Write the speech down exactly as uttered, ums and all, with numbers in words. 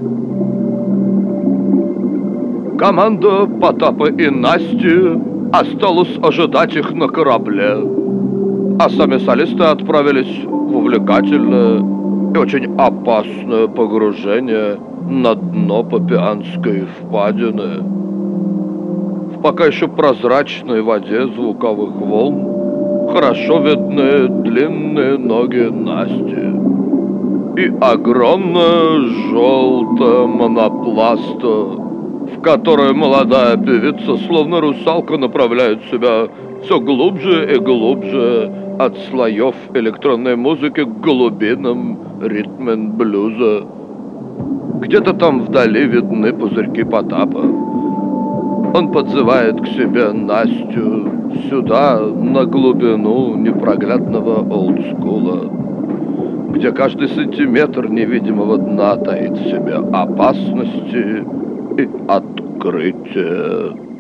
Команда Потапа и Насти осталась ожидать их на корабле, а сами солисты отправились в увлекательное и очень опасное погружение на дно Попианской впадины. В пока еще прозрачной воде звуковых волн хорошо видны длинные ноги Насти и огромная желтая монопласта, в которой молодая певица, словно русалка, направляет себя все глубже и глубже от слоев электронной музыки к глубинам ритм-н-блюза. Где-то там вдали видны пузырьки Потапа. Он подзывает к себе Настю сюда, на глубину непроглядного олдскула, где каждый сантиметр невидимого дна таит в себе опасности и открытия.